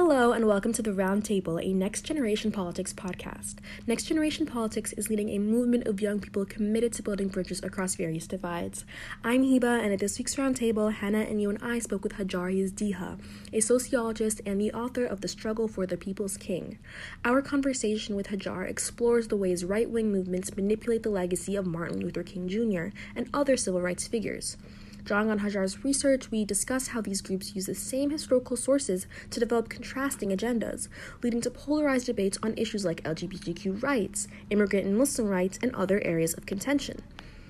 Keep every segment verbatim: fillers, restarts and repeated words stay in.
Hello and welcome to The Roundtable, a Next Generation Politics podcast. Next Generation Politics is leading a movement of young people committed to building bridges across various divides. I'm Hiba, and at this week's Roundtable, Hannah and you and I spoke with Hajar Yazdiha, a sociologist and the author of The Struggle for the People's King. Our conversation with Hajar explores the ways right-wing movements manipulate the legacy of Martin Luther King Junior and other civil rights figures. Drawing on Hajar's research, we discuss how these groups use the same historical sources to develop contrasting agendas, leading to polarized debates on issues like L G B T Q rights, immigrant and Muslim rights, and other areas of contention.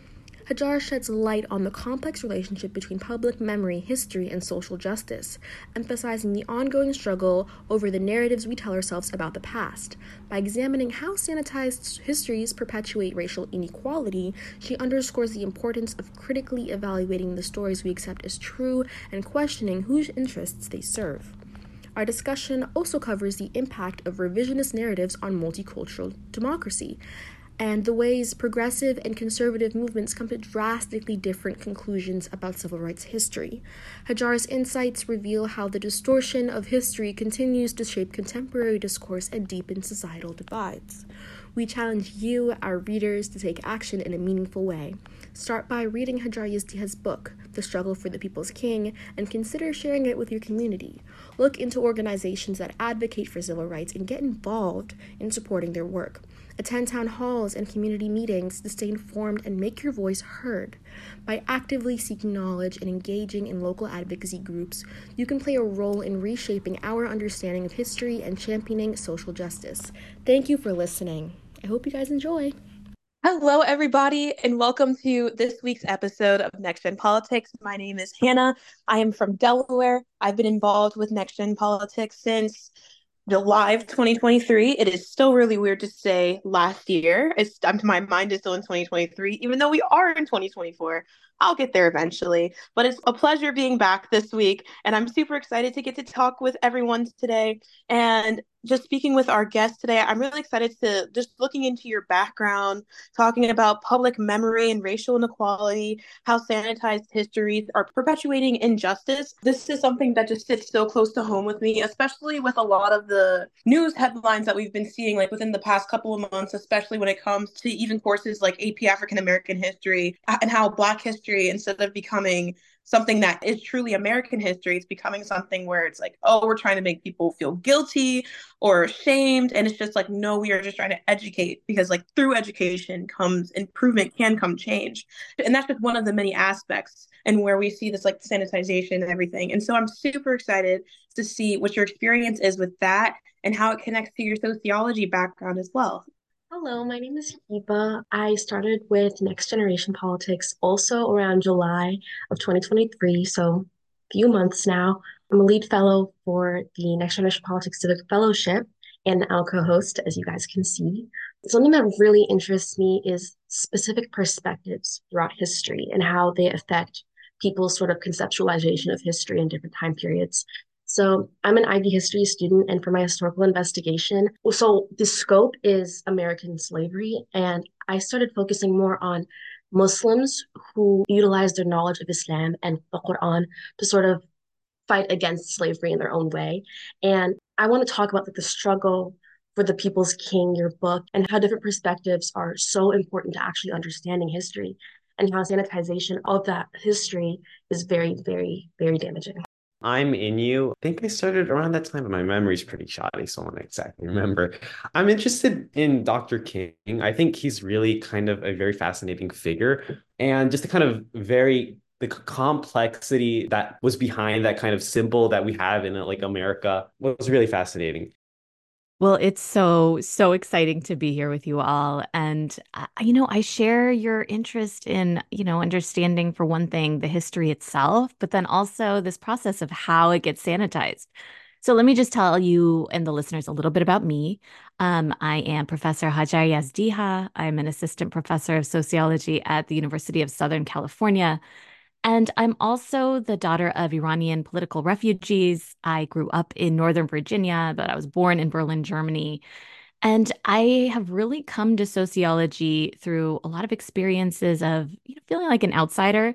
Hajar sheds light on the complex relationship between public memory, history, and social justice, emphasizing the ongoing struggle over the narratives we tell ourselves about the past. By examining how sanitized histories perpetuate racial inequality, she underscores the importance of critically evaluating the stories we accept as true and questioning whose interests they serve. Our discussion also covers the impact of revisionist narratives on multicultural democracy, and the ways progressive and conservative movements come to drastically different conclusions about civil rights history. Hajar's insights reveal how the distortion of history continues to shape contemporary discourse and deepen societal divides. We challenge you, our readers, to take action in a meaningful way. Start by reading Hajar Yazdiha's book, The Struggle for the People's King, and consider sharing it with your community. Look into organizations that advocate for civil rights and get involved in supporting their work. Attend town halls and community meetings to stay informed and make your voice heard. By actively seeking knowledge and engaging in local advocacy groups, you can play a role in reshaping our understanding of history and championing social justice. Thank you for listening. I hope you guys enjoy. Hello, everybody, and welcome to this week's episode of Next Gen Politics. My name is Hannah. I am from Delaware. I've been involved with Next Gen Politics since July of twenty twenty-three. It is still really weird to say last year. It's um, my mind is still in twenty twenty-three, even though we are in twenty twenty-four. I'll get there eventually. But it's a pleasure being back this week, and I'm super excited to get to talk with everyone today. And just speaking with our guest today, I'm really excited to just looking into your background, talking about public memory and racial inequality, how sanitized histories are perpetuating injustice. This is something that just sits so close to home with me, especially with a lot of the news headlines that we've been seeing like within the past couple of months, especially when it comes to even courses like A P African American history and how Black history, instead of becoming something that is truly American history, it's becoming something where it's like, oh, we're trying to make people feel guilty or ashamed. And it's just like, no, we are just trying to educate, because like through education comes improvement, can come change. And that's just one of the many aspects and where we see this like sanitization and everything. And so I'm super excited to see what your experience is with that and how it connects to your sociology background as well. Hello, my name is Hiba. I started with Next Generation Politics also around July of twenty twenty-three, so a few months now. I'm a lead fellow for the Next Generation Politics Civic Fellowship and I'll co-host, as you guys can see. Something that really interests me is specific perspectives throughout history and how they affect people's sort of conceptualization of history in different time periods. So I'm an I B history student, and for my historical investigation, so the scope is American slavery, and I started focusing more on Muslims who utilize their knowledge of Islam and the Quran to sort of fight against slavery in their own way. And I want to talk about like, the struggle for the People's King, your book, and how different perspectives are so important to actually understanding history, and how sanitization of that history is very, very, very damaging. I'm Inu. I think I started around that time, but my memory's pretty shoddy, so I won't exactly remember. I'm interested in Doctor King. I think he's really kind of a very fascinating figure, and just the kind of very the complexity that was behind that kind of symbol that we have in like America was really fascinating. Well, it's so, so exciting to be here with you all. And, uh, you know, I share your interest in, you know, understanding, for one thing, the history itself, but then also this process of how it gets sanitized. So let me just tell you and the listeners a little bit about me. Um, I am Professor Hajar Yazdiha. I'm an assistant professor of sociology at the University of Southern California. And I'm also the daughter of Iranian political refugees. I grew up in Northern Virginia, but I was born in Berlin, Germany. And I have really come to sociology through a lot of experiences of, you know, feeling like an outsider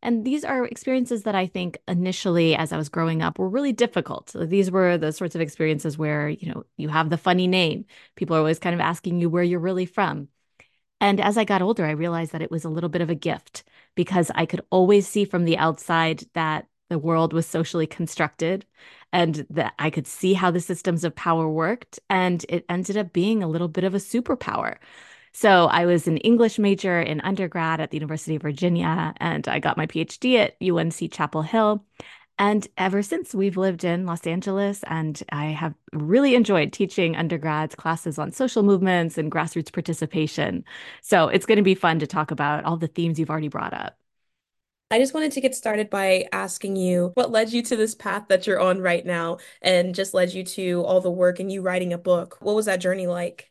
And these are experiences that I think initially, as I was growing up, were really difficult. So these were the sorts of experiences where, you know, you have the funny name. People are always kind of asking you where you're really from. And as I got older, I realized that it was a little bit of a gift because I could always see from the outside that the world was socially constructed and that I could see how the systems of power worked. And it ended up being a little bit of a superpower. So I was an English major in undergrad at the University of Virginia, and I got my PhD at U N C Chapel Hill. And ever since, we've lived in Los Angeles, and I have really enjoyed teaching undergrads classes on social movements and grassroots participation. So it's going to be fun to talk about all the themes you've already brought up. I just wanted to get started by asking you what led you to this path that you're on right now and just led you to all the work and you writing a book. What was that journey like?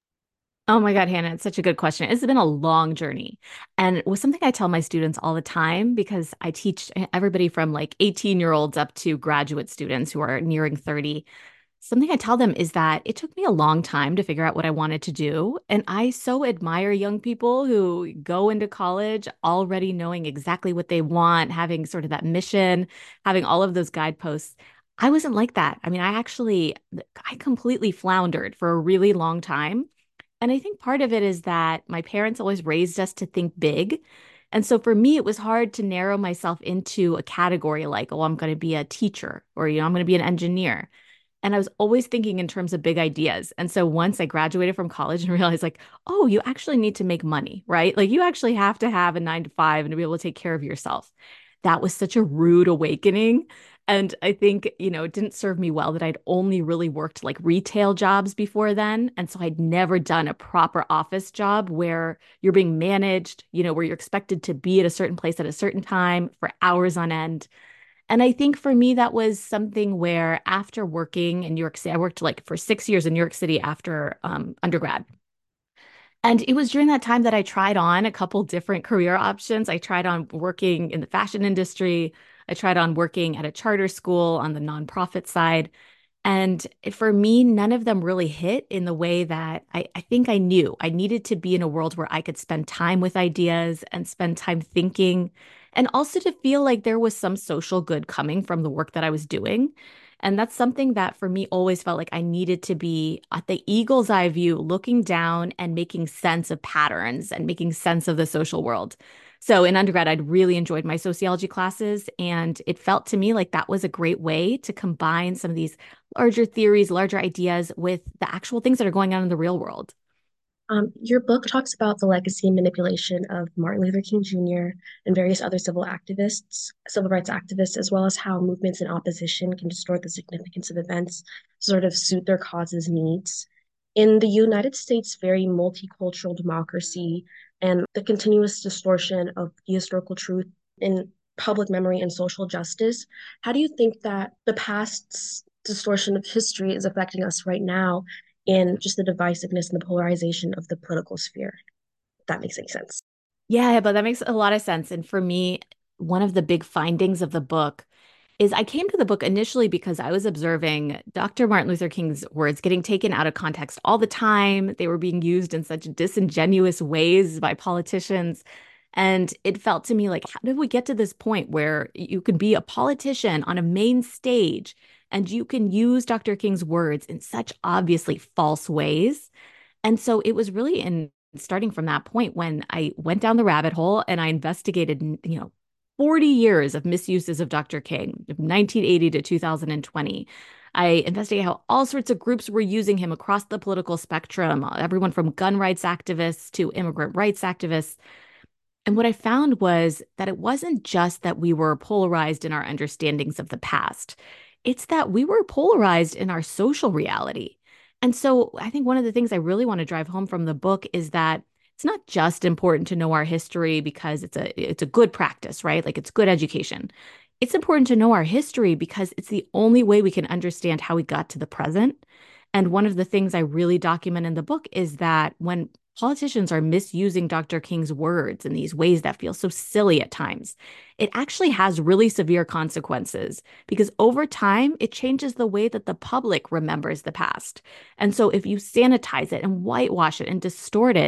Oh my God, Hannah, it's such a good question. It's been a long journey. And it was something I tell my students all the time because I teach everybody from like eighteen year olds up to graduate students who are nearing thirty. Something I tell them is that it took me a long time to figure out what I wanted to do. And I so admire young people who go into college already knowing exactly what they want, having sort of that mission, having all of those guideposts. I wasn't like that. I mean, I actually, I completely floundered for a really long time. And I think part of it is that my parents always raised us to think big. And so for me, it was hard to narrow myself into a category like, oh, I'm going to be a teacher or, you know, I'm going to be an engineer. And I was always thinking in terms of big ideas. And so once I graduated from college and realized like, oh, you actually need to make money, right? Like you actually have to have a nine to five and to be able to take care of yourself. That was such a rude awakening. And I think, you know, it didn't serve me well that I'd only really worked like retail jobs before then. And so I'd never done a proper office job where you're being managed, you know, where you're expected to be at a certain place at a certain time for hours on end. And I think for me, that was something where after working in New York City, I worked like for six years in New York City after um, undergrad. And it was during that time that I tried on a couple different career options. I tried on working in the fashion industry. I tried on working at a charter school on the nonprofit side. And for me, none of them really hit in the way that I, I think I knew I needed to be in a world where I could spend time with ideas and spend time thinking, and also to feel like there was some social good coming from the work that I was doing. And that's something that for me always felt like I needed to be at the eagle's eye view, looking down and making sense of patterns and making sense of the social world. So in undergrad, I'd really enjoyed my sociology classes, and it felt to me like that was a great way to combine some of these larger theories, larger ideas with the actual things that are going on in the real world. Um, your book talks about the legacy and manipulation of Martin Luther King Junior and various other civil activists, civil rights activists, as well as how movements in opposition can distort the significance of events to sort of suit their causes' needs. In the United States' very multicultural democracy and the continuous distortion of the historical truth in public memory and social justice, how do you think that the past's distortion of history is affecting us right now in just the divisiveness and the polarization of the political sphere, if that makes any sense? Yeah, but that makes a lot of sense. And for me, one of the big findings of the book is I came to the book initially because I was observing Doctor Martin Luther King's words getting taken out of context all the time. They were being used in such disingenuous ways by politicians. And it felt to me like, how did we get to this point where you can be a politician on a main stage and you can use Doctor King's words in such obviously false ways? And so it was really in starting from that point when I went down the rabbit hole and I investigated, you know, forty years of misuses of Doctor King, nineteen eighty to two thousand twenty. I investigated how all sorts of groups were using him across the political spectrum, everyone from gun rights activists to immigrant rights activists. And what I found was that it wasn't just that we were polarized in our understandings of the past. It's that we were polarized in our social reality. And so I think one of the things I really want to drive home from the book is that it's not just important to know our history because it's a it's a good practice, right? Like it's good education. It's important to know our history because it's the only way we can understand how we got to the present. And one of the things I really document in the book is that when politicians are misusing Doctor King's words in these ways that feel so silly at times, it actually has really severe consequences because over time, it changes the way that the public remembers the past. And so if you sanitize it and whitewash it and distort it,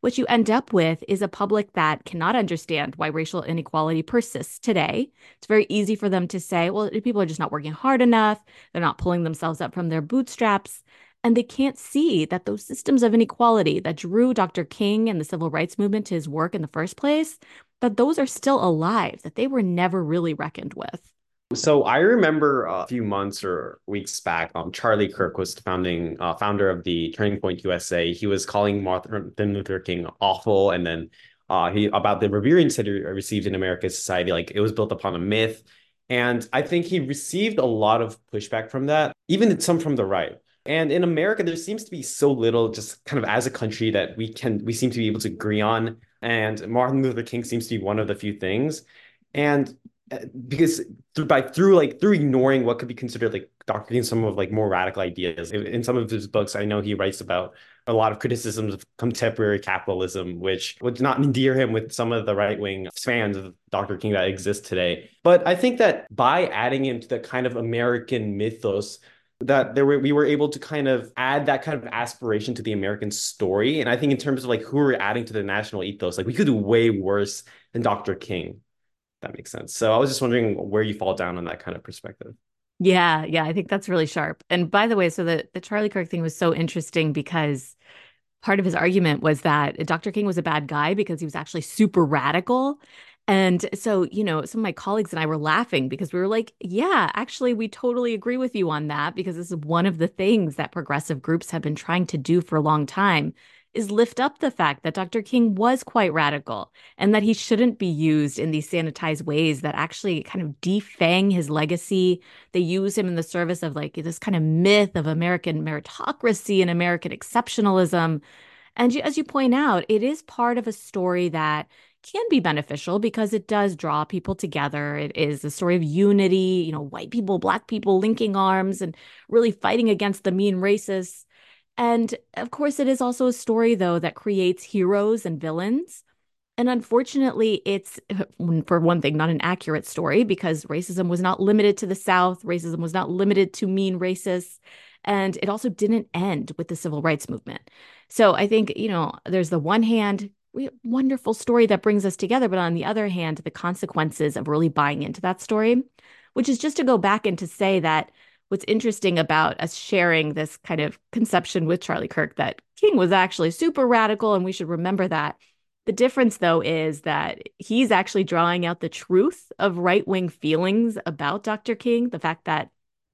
what you end up with is a public that cannot understand why racial inequality persists today. It's very easy for them to say, well, people are just not working hard enough. They're not pulling themselves up from their bootstraps. And they can't see that those systems of inequality that drew Doctor King and the civil rights movement to his work in the first place, that those are still alive, that they were never really reckoned with. So I remember a few months or weeks back, um, Charlie Kirk was the founding uh, founder of the Turning Point U S A. He was calling Martin Luther King awful, and then uh, he about the reverence that he received in American society, like it was built upon a myth. And I think he received a lot of pushback from that, even some from the right. And in America, there seems to be so little, just kind of as a country, that we can we seem to be able to agree on. And Martin Luther King seems to be one of the few things. And because through by through like through ignoring what could be considered like Doctor King's some of like more radical ideas in, in some of his books, I know he writes about a lot of criticisms of contemporary capitalism, which would not endear him with some of the right-wing fans of Doctor King that exist today. But I think that by adding him to the kind of American mythos, that there were we were able to kind of add that kind of aspiration to the American story. And I think in terms of like who we're adding to the national ethos, like we could do way worse than Doctor King. That makes sense. So I was just wondering where you fall down on that kind of perspective. Yeah, yeah, I think that's really sharp. And by the way, so the, the Charlie Kirk thing was so interesting because part of his argument was that Doctor King was a bad guy because he was actually super radical. And so, you know, some of my colleagues and I were laughing because we were like, yeah, actually, we totally agree with you on that, because this is one of the things that progressive groups have been trying to do for a long time, is lift up the fact that Doctor King was quite radical and that he shouldn't be used in these sanitized ways that actually kind of defang his legacy. They use him in the service of like this kind of myth of American meritocracy and American exceptionalism. And as you point out, it is part of a story that can be beneficial because it does draw people together. It is a story of unity, you know, white people, black people linking arms and really fighting against the mean racists. And of course, it is also a story, though, that creates heroes and villains. And unfortunately, it's, for one thing, not an accurate story, because racism was not limited to the South. Racism was not limited to mean racists. And it also didn't end with the civil rights movement. So I think, you know, there's the one hand, wonderful story that brings us together, but on the other hand, the consequences of really buying into that story, which is just to go back and to say that what's interesting about us sharing this kind of conception with Charlie Kirk that King was actually super radical and we should remember that. The difference, though, is that he's actually drawing out the truth of right-wing feelings about Doctor King, the fact that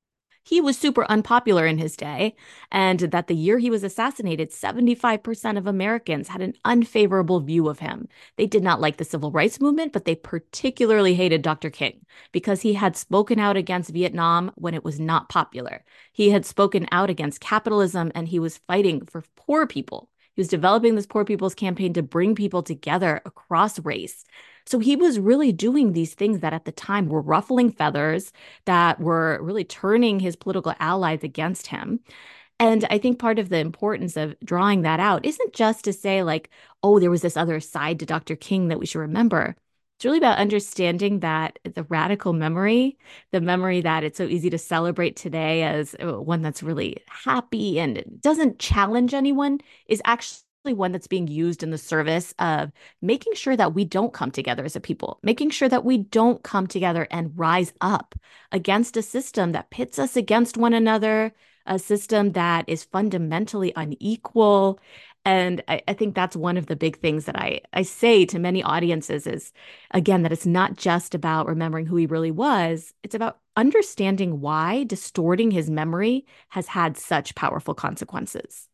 he was super unpopular in his day, and that the year he was assassinated, seventy-five percent of Americans had an unfavorable view of him. They did not like the civil rights movement, but they particularly hated Doctor King because he had spoken out against Vietnam when it was not popular. He had spoken out against capitalism, and he was fighting for poor people. He was developing this poor people's campaign to bring people together across race. So he was really doing these things that at the time were ruffling feathers, that were really turning his political allies against him. And I think part of the importance of drawing that out isn't just to say like, oh, there was this other side to Doctor King that we should remember. It's really about understanding that the radical memory, the memory that it's so easy to celebrate today as one that's really happy and doesn't challenge anyone, is actually one that's being used in the service of making sure that we don't come together as a people, making sure that we don't come together and rise up against a system that pits us against one another, a system that is fundamentally unequal. And I, I think that's one of the big things that I, I say to many audiences is, again, that it's not just about remembering who he really was. It's about understanding why distorting his memory has had such powerful consequences.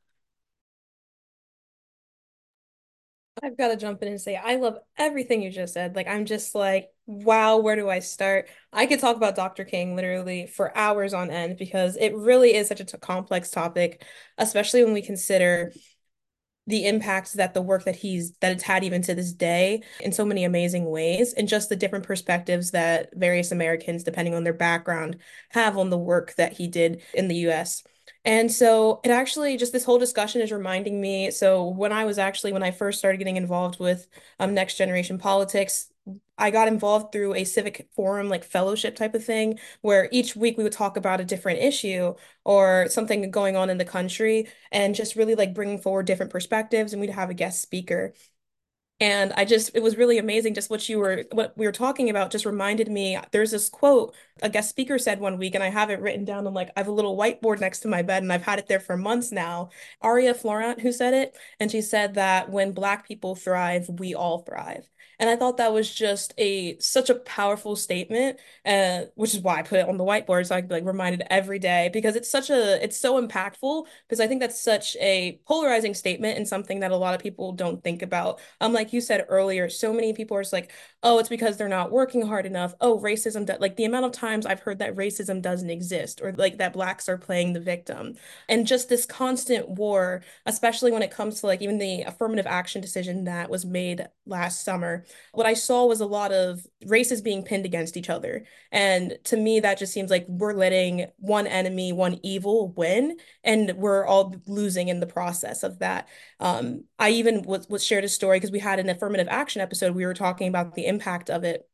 I've got to jump in and say, I love everything you just said. Like, I'm just like, wow, where do I start? I could talk about Doctor King literally for hours on end because it really is such a t- complex topic, especially when we consider the impact that the work that he's that it's had even to this day in so many amazing ways, and just the different perspectives that various Americans, depending on their background, have on the work that he did in the U S. And so it actually just this whole discussion is reminding me. So when I was actually when I first started getting involved with um, Next Generation Politics, I got involved through a civic forum, like fellowship type of thing, where each week we would talk about a different issue or something going on in the country and just really like bringing forward different perspectives. And we'd have a guest speaker. And I just, it was really amazing. Just what you were, what we were talking about just reminded me. There's this quote a guest speaker said one week, and I have it written down on like, I have a little whiteboard next to my bed, and I've had it there for months now. Aria Florent, who said it, and she said that when Black people thrive, we all thrive. And I thought that was just a such a powerful statement, uh, which is why I put it on the whiteboard so I could be like reminded every day because it's such a it's so impactful because I think that's such a polarizing statement and something that a lot of people don't think about. Um, like you said earlier, so many people are just like, oh, it's because they're not working hard enough. Oh, racism, do-. Like the amount of times I've heard that racism doesn't exist or like that Blacks are playing the victim. And just this constant war, especially when it comes to like even the affirmative action decision that was made last summer, what I saw was a lot of races being pinned against each other. And to me, that just seems like we're letting one enemy, one evil win, and we're all losing in the process of that. Um, I even was, was shared a story because we had an affirmative action episode. We were talking about the impact of it.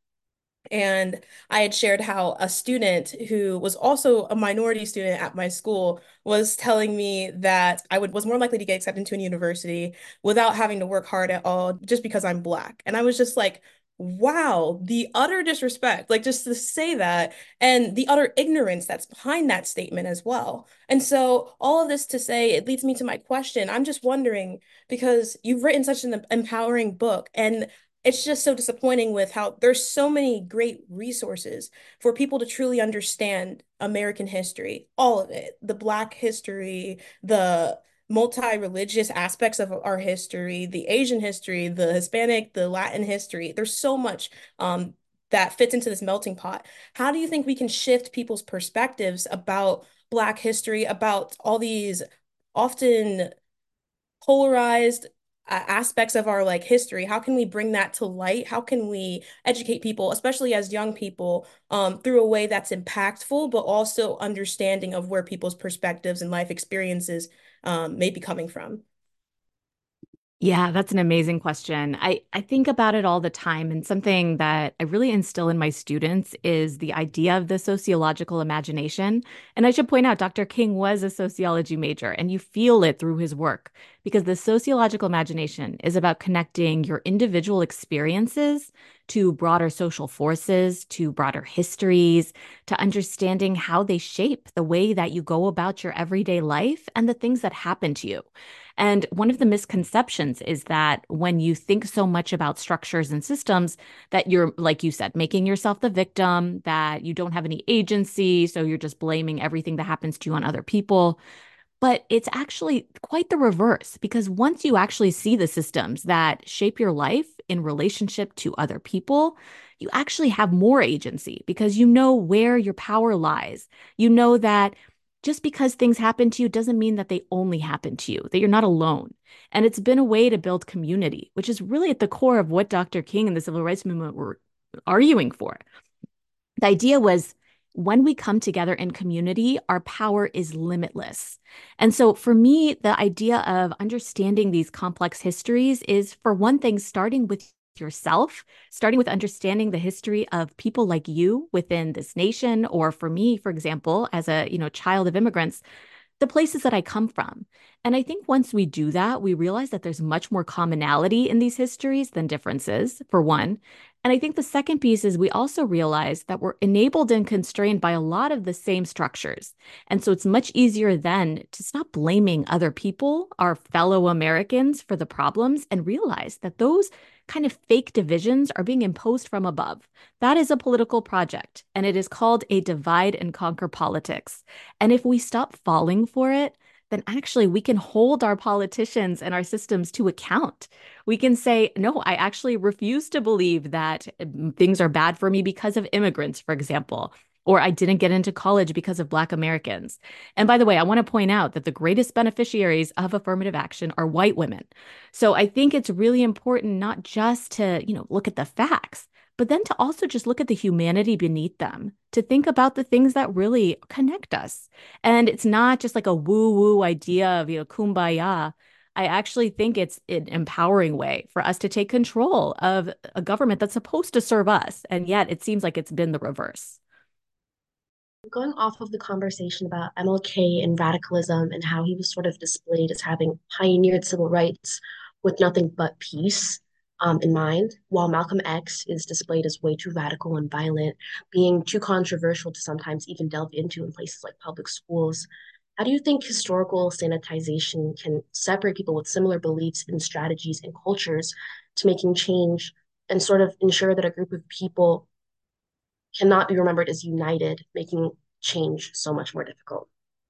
And I had shared how a student who was also a minority student at my school was telling me that I would was more likely to get accepted into a university without having to work hard at all just because I'm Black. And I was just like, wow, the utter disrespect, like just to say that, and the utter ignorance that's behind that statement as well. And so all of this to say, it leads me to my question. I'm just wondering, because you've written such an empowering book, and it's just so disappointing with how there's so many great resources for people to truly understand American history, all of it, the Black history, the multi-religious aspects of our history, the Asian history, the Hispanic, the Latin history. There's so much um, that fits into this melting pot. How do you think we can shift people's perspectives about Black history, about all these often polarized uh, aspects of our like history? How can we bring that to light? How can we educate people, especially as young people, um, through a way that's impactful, but also understanding of where people's perspectives and life experiences um, may be coming from? Yeah, that's an amazing question. I, I think about it all the time, and something that I really instill in my students is the idea of the sociological imagination. And I should point out, Doctor King was a sociology major, and you feel it through his work because the sociological imagination is about connecting your individual experiences to broader social forces, to broader histories, to understanding how they shape the way that you go about your everyday life and the things that happen to you. And one of the misconceptions is that when you think so much about structures and systems, that you're, like you said, making yourself the victim, that you don't have any agency, so you're just blaming everything that happens to you on other people. But it's actually quite the reverse, because once you actually see the systems that shape your life in relationship to other people, you actually have more agency because you know where your power lies. You know that just because things happen to you doesn't mean that they only happen to you, that you're not alone. And it's been a way to build community, which is really at the core of what Doctor King and the civil rights movement were arguing for. The idea was when we come together in community, our power is limitless. And so for me, the idea of understanding these complex histories is, for one thing, starting with yourself, starting with understanding the history of people like you within this nation, or for me, for example, as a, you know, child of immigrants, the places that I come from. And I think once we do that, we realize that there's much more commonality in these histories than differences, for one. And I think the second piece is we also realize that we're enabled and constrained by a lot of the same structures. And so it's much easier then to stop blaming other people, our fellow Americans, for the problems and realize that those kind of fake divisions are being imposed from above. That is a political project, and it is called a divide and conquer politics. And if we stop falling for it, then actually we can hold our politicians and our systems to account. We can say, no, I actually refuse to believe that things are bad for me because of immigrants, for example, or I didn't get into college because of Black Americans. And by the way, I want to point out that the greatest beneficiaries of affirmative action are white women. So I think it's really important not just to, you know, look at the facts, but then to also just look at the humanity beneath them, to think about the things that really connect us. And it's not just like a woo-woo idea of, you know, kumbaya. I actually think it's an empowering way for us to take control of a government that's supposed to serve us. And yet it seems like it's been the reverse. Going off of the conversation about M L K and radicalism and how he was sort of displayed as having pioneered civil rights with nothing but peace um, in mind, while Malcolm X is displayed as way too radical and violent, being too controversial to sometimes even delve into in places like public schools. How do you think historical sanitization can separate people with similar beliefs and strategies and cultures to making change and sort of ensure that a group of people cannot be remembered as united, making change so much more difficult?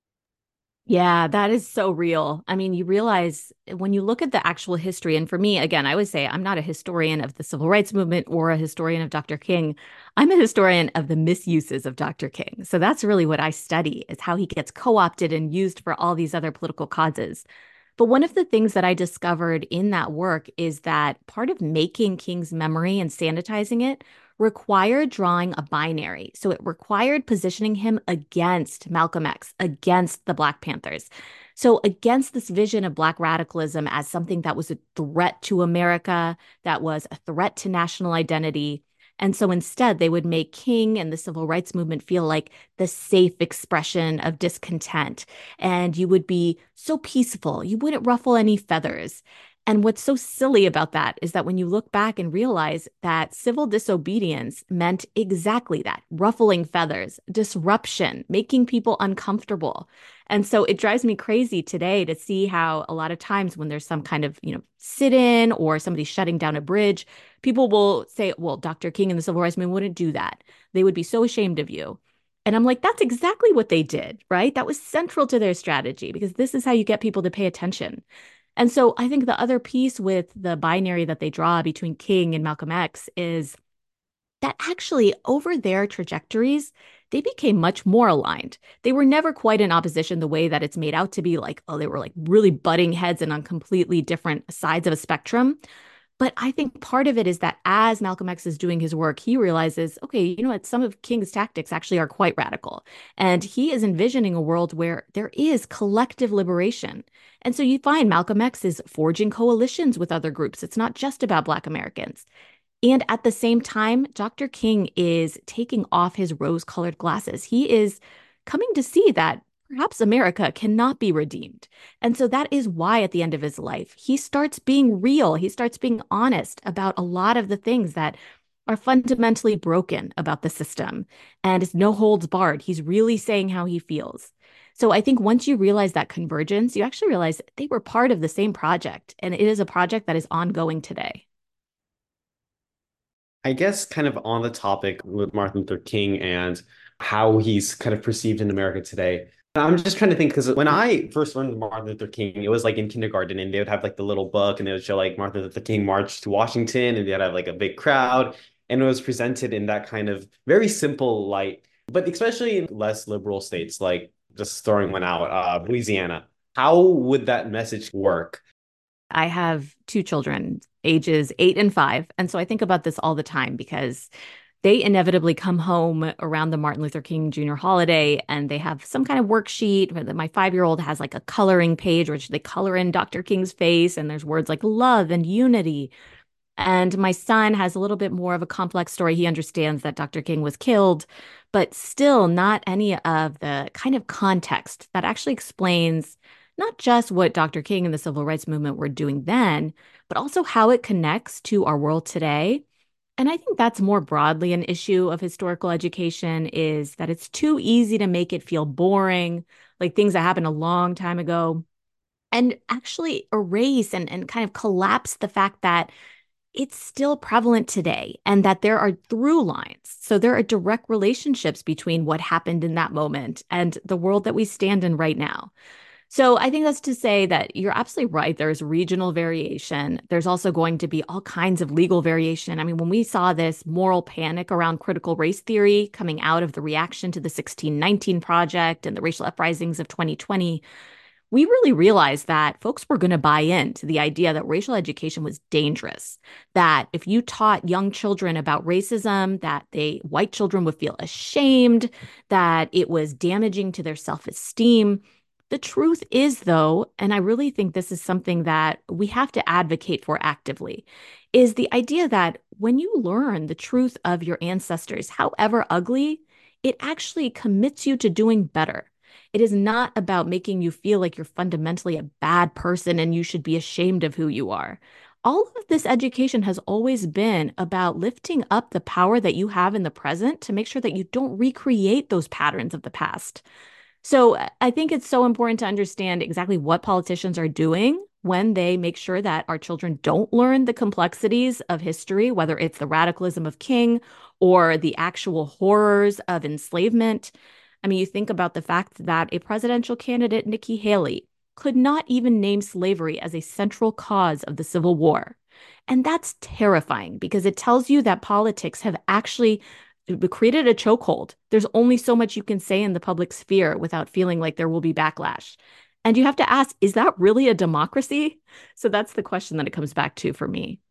Yeah, that is so real. I mean, you realize when you look at the actual history, and for me, again, I would say I'm not a historian of the civil rights movement or a historian of Doctor King. I'm a historian of the misuses of Doctor King. So that's really what I study, is how he gets co-opted and used for all these other political causes. But one of the things that I discovered in that work is that part of making King's memory and sanitizing it required drawing a binary. So it required positioning him against Malcolm X, against the Black Panthers. So against this vision of Black radicalism as something that was a threat to America, that was a threat to national identity. And so instead, they would make King and the civil rights movement feel like the safe expression of discontent. And you would be so peaceful, you wouldn't ruffle any feathers. And what's so silly about that is that when you look back and realize that civil disobedience meant exactly that, ruffling feathers, disruption, making people uncomfortable. And so it drives me crazy today to see how a lot of times when there's some kind of, you know, sit-in or somebody shutting down a bridge, people will say, well, Doctor King and the civil rights movement wouldn't do that. They would be so ashamed of you. And I'm like, that's exactly what they did, right? That was central to their strategy, because this is how you get people to pay attention. And so I think the other piece with the binary that they draw between King and Malcolm X is that actually over their trajectories, they became much more aligned. They were never quite in opposition the way that it's made out to be, like, oh, they were like really butting heads and on completely different sides of a spectrum. But I think part of it is that as Malcolm X is doing his work, he realizes, okay, you know what, some of King's tactics actually are quite radical. And he is envisioning a world where there is collective liberation. And so you find Malcolm X is forging coalitions with other groups. It's not just about Black Americans. And at the same time, Doctor King is taking off his rose-colored glasses. He is coming to see that perhaps America cannot be redeemed. And so that is why at the end of his life, he starts being real. He starts being honest about a lot of the things that are fundamentally broken about the system. And it's no holds barred. He's really saying how he feels. So I think once you realize that convergence, you actually realize they were part of the same project. And it is a project that is ongoing today. I guess kind of on the topic with Martin Luther King and how he's kind of perceived in America today. I'm just trying to think, because when I first learned Martin Luther King, it was like in kindergarten, and they would have like the little book, and they would show like Martin Luther King marched to Washington, and they'd have like a big crowd, and it was presented in that kind of very simple light. But especially in less liberal states, like just throwing one out, uh, Louisiana, how would that message work? I have two children, ages eight and five. And so I think about this all the time because they inevitably come home around the Martin Luther King Junior holiday and they have some kind of worksheet. My five-year-old has like a coloring page which they color in Doctor King's face, and there's words like love and unity. And my son has a little bit more of a complex story. He understands that Doctor King was killed, but still not any of the kind of context that actually explains not just what Doctor King and the civil rights movement were doing then, but also how it connects to our world today. And I think that's more broadly an issue of historical education, is that it's too easy to make it feel boring, like things that happened a long time ago, and actually erase and, and kind of collapse the fact that it's still prevalent today and that there are through lines. So there are direct relationships between what happened in that moment and the world that we stand in right now. So I think that's to say that you're absolutely right. There's regional variation. There's also going to be all kinds of legal variation. I mean, when we saw this moral panic around critical race theory coming out of the reaction to the sixteen nineteen Project and the racial uprisings of twenty twenty, we really realized that folks were going to buy into the idea that racial education was dangerous, that if you taught young children about racism, that they white children would feel ashamed, that it was damaging to their self-esteem. The truth is, though, and I really think this is something that we have to advocate for actively, is the idea that when you learn the truth of your ancestors, however ugly, it actually commits you to doing better. It is not about making you feel like you're fundamentally a bad person and you should be ashamed of who you are. All of this education has always been about lifting up the power that you have in the present to make sure that you don't recreate those patterns of the past. So I think it's so important to understand exactly what politicians are doing when they make sure that our children don't learn the complexities of history, whether it's the radicalism of King or the actual horrors of enslavement. I mean, you think about the fact that a presidential candidate, Nikki Haley, could not even name slavery as a central cause of the Civil War. And that's terrifying because it tells you that politics have actually created a chokehold. There's only so much you can say in the public sphere without feeling like there will be backlash. And you have to ask, is that really a democracy? So that's the question that it comes back to for me.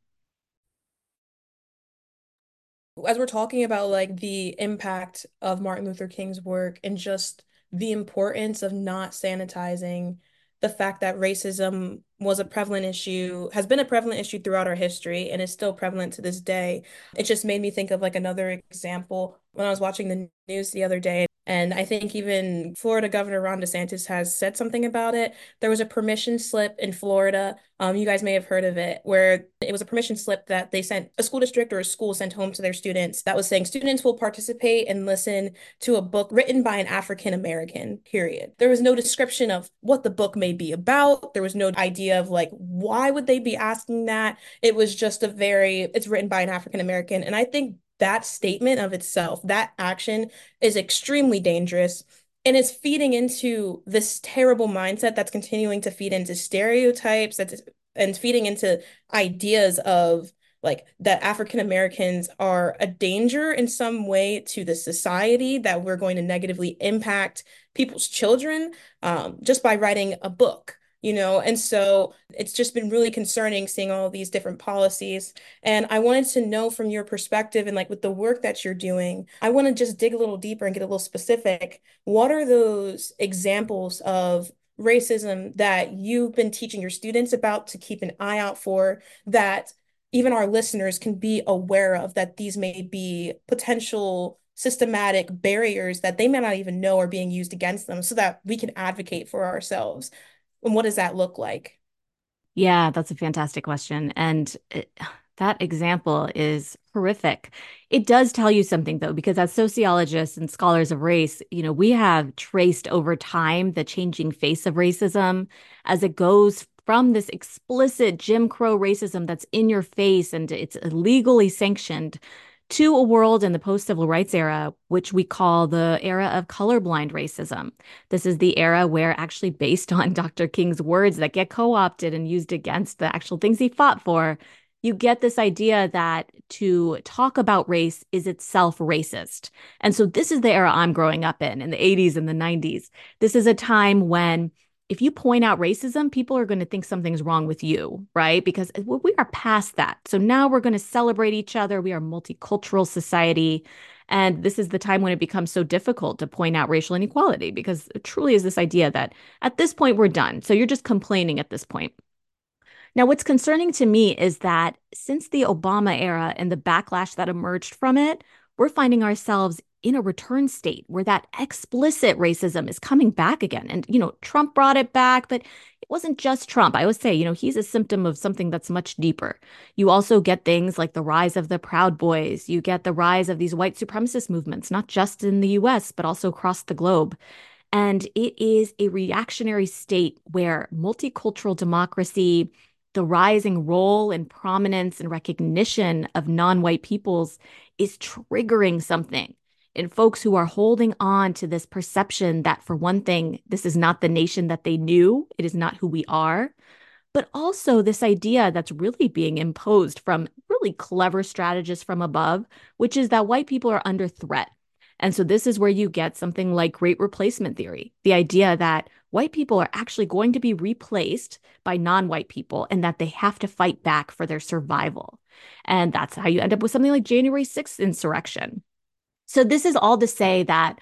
As we're talking about like the impact of Martin Luther King's work and just the importance of not sanitizing the fact that racism was a prevalent issue, has been a prevalent issue throughout our history and is still prevalent to this day. It just made me think of like another example when I was watching the news the other day. And I think even Florida Governor Ron DeSantis has said something about it. There was a permission slip in Florida. Um, you guys may have heard of it, where it was a permission slip that they sent a school district or a school sent home to their students that was saying students will participate and listen to a book written by an African American, period. There was no description of what the book may be about. There was no idea of like, why would they be asking that? It was just a very, it's written by an African American. And I think that statement of itself, that action is extremely dangerous. And it's feeding into this terrible mindset that's continuing to feed into stereotypes that's, and feeding into ideas of like that African Americans are a danger in some way to the society, that we're going to negatively impact people's children um, just by writing a book. You know, and so it's just been really concerning seeing all of these different policies. And I wanted to know from your perspective and like with the work that you're doing, I want to just dig a little deeper and get a little specific. What are those examples of racism that you've been teaching your students about to keep an eye out for, that even our listeners can be aware of, that these may be potential systematic barriers that they may not even know are being used against them, so that we can advocate for ourselves? And what does that look like? Yeah, that's a fantastic question. And it, that example is horrific. It does tell you something, though, because as sociologists and scholars of race, you know, we have traced over time the changing face of racism as it goes from this explicit Jim Crow racism that's in your face and it's legally sanctioned to a world in the post-civil rights era, which we call the era of colorblind racism. This is the era where, actually based on Doctor King's words that get co-opted and used against the actual things he fought for, you get this idea that to talk about race is itself racist. And so this is the era I'm growing up in, in the eighties and the nineties. This is a time when if you point out racism, people are going to think something's wrong with you, right? Because we are past that. So now we're going to celebrate each other. We are a multicultural society. And this is the time when it becomes so difficult to point out racial inequality, because it truly is this idea that at this point we're done. So you're just complaining at this point. Now, what's concerning to me is that since the Obama era and the backlash that emerged from it, we're finding ourselves in a return state where that explicit racism is coming back again. And, you know, Trump brought it back, but it wasn't just Trump. I always say, you know, he's a symptom of something that's much deeper. You also get things like the rise of the Proud Boys. You get the rise of these white supremacist movements, not just in the U S, but also across the globe. And it is a reactionary state where multicultural democracy, the rising role and prominence and recognition of non-white peoples is triggering something in folks who are holding on to this perception that, for one thing, this is not the nation that they knew. It is not who we are. But also this idea that's really being imposed from really clever strategists from above, which is that white people are under threat. And so this is where you get something like great replacement theory, the idea that white people are actually going to be replaced by non-white people and that they have to fight back for their survival. And that's how you end up with something like January sixth insurrection. So this is all to say that,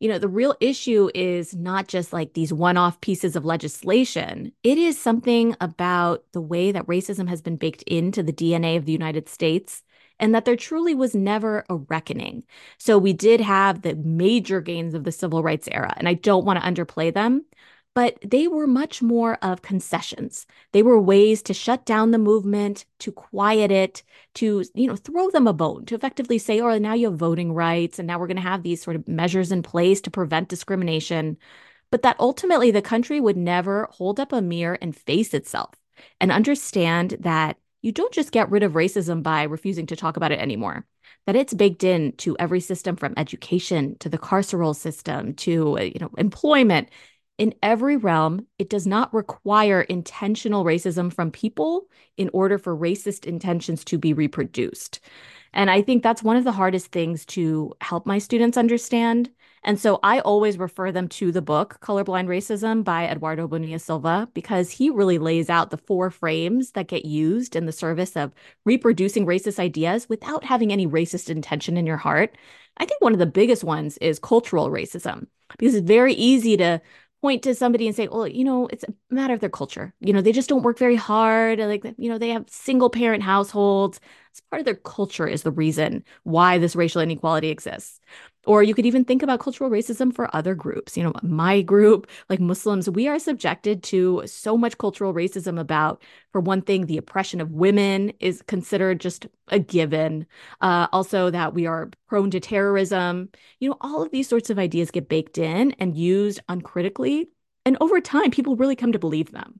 You know, the real issue is not just like these one-off pieces of legislation. It is something about the way that racism has been baked into the D N A of the United States, and that there truly was never a reckoning. So we did have the major gains of the civil rights era, and I don't want to underplay them, but they were much more of concessions. They were ways to shut down the movement, to quiet it, to, you know, throw them a bone, to effectively say, oh, now you have voting rights, and now we're going to have these sort of measures in place to prevent discrimination. But that ultimately the country would never hold up a mirror and face itself and understand that you don't just get rid of racism by refusing to talk about it anymore, that it's baked into every system, from education to the carceral system to, you know, employment. In every realm, it does not require intentional racism from people in order for racist intentions to be reproduced. And I think that's one of the hardest things to help my students understand. And so I always refer them to the book, Colorblind Racism by Eduardo Bonilla Silva, because he really lays out the four frames that get used in the service of reproducing racist ideas without having any racist intention in your heart. I think one of the biggest ones is cultural racism, because it's very easy to point to somebody and say, well, you know, it's a matter of their culture. You know, they just don't work very hard. Like, you know, they have single parent households. It's part of their culture is the reason why this racial inequality exists. Or you could even think about cultural racism for other groups. You know, my group, like Muslims, we are subjected to so much cultural racism about, for one thing, the oppression of women is considered just a given. Uh, also that we are prone to terrorism. You know, all of these sorts of ideas get baked in and used uncritically. And over time, people really come to believe them.